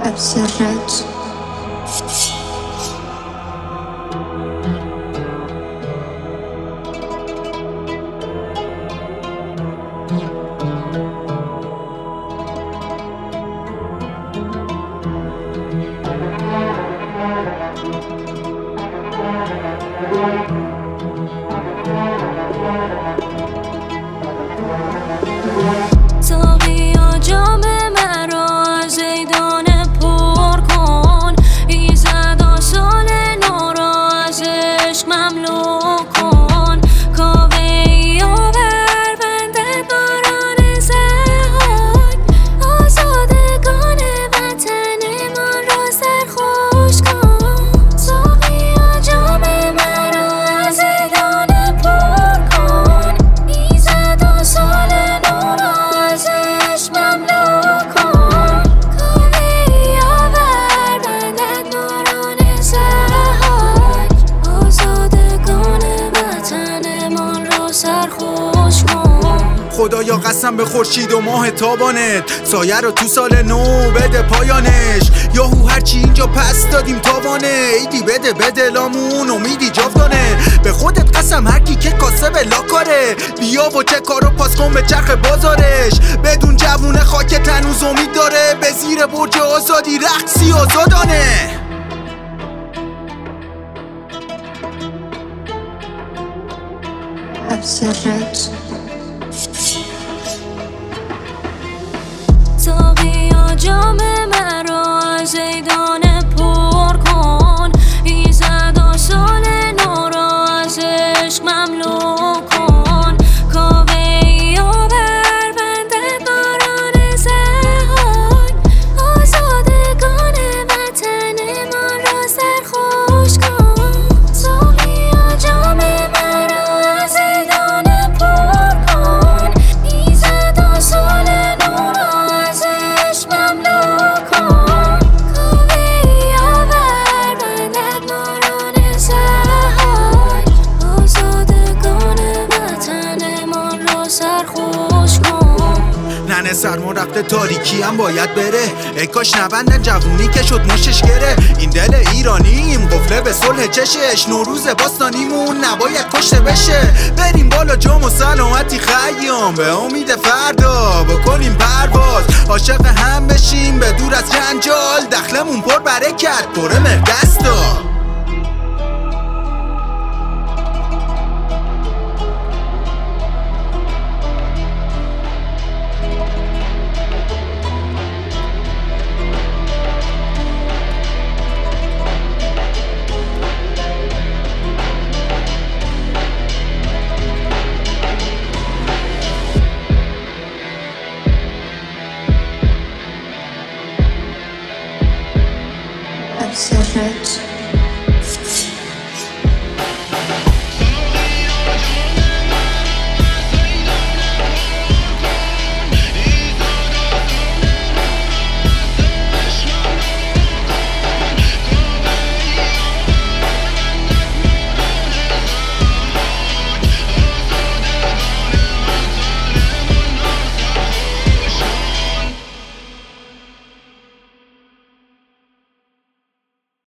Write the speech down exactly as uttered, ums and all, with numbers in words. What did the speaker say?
Observate. ساقیا جام مرا از ای دانه پر کن، ایزد آسال نو را از عشق مملو کن. کاوه ای آور بنده باران زهاد، آزادگان وطن من را سرخوش کن. ساقیا جام مرا از ای دانه پر کن، ایزد آسال نو را از عشق مملو کن. کاوه ای آور بنده باران زهاد، آزادگان وطن من را سرخوش کن. خدایا قسم به خورشید و ماه تابانت، سایه رو تو سال نو بده پایانش. یاهو هرچی اینجا پس دادیم تاوانه، ایدی بده به دلامون امیدی جاودانه. به خودت قسم هرکی که کاسب لاکاره، بیا و چه کارو پاس کن به چرخ بازارش. بدون جوونه خاک تنوز امید داره، به زیر برج آزادی رقصی آزادانه. Observate. ساقیا جام مرا از ای دانه پر کن، ایزد آسال نو را از عشق مملو کن. کاوه ای آور بنده باران زهاد، آزادگان وطن من را سرخوش کن. ساقیا جام مرا از ای دانه پر کن، ایزد آسال نو را از عشق مملو کن. کاوه ای آور بنده باران زهاد، آزادگان وطن من را سرخوش کن. ننه سرما رفته تاریکی هم باید بره، ای کاش نبندن جوونی که شد مشش گره. این دل ایرانیم قفله به صلح چشش، نوروز باستانیمون نباید کشته بشه. بریم بالا جام و سلامتی خیام، به امید فردا بکنیم پرواز. عاشق هم بشیم به دور از جنجال، دخلمون پر برکت پر مردستا. Observate.